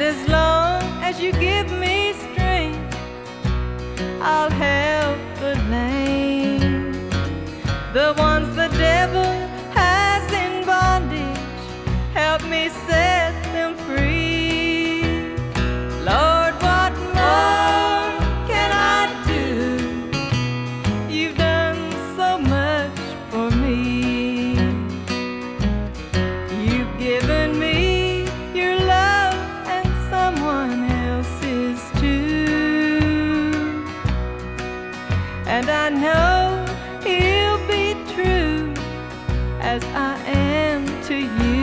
as long as you give me strength, I'll help the lame, the ones the devil has in bondage. Help me set them free. Lord, what more can I do? You've done so much for me. You've given me your love and someone else's too. And I know you'll be true as I am to you.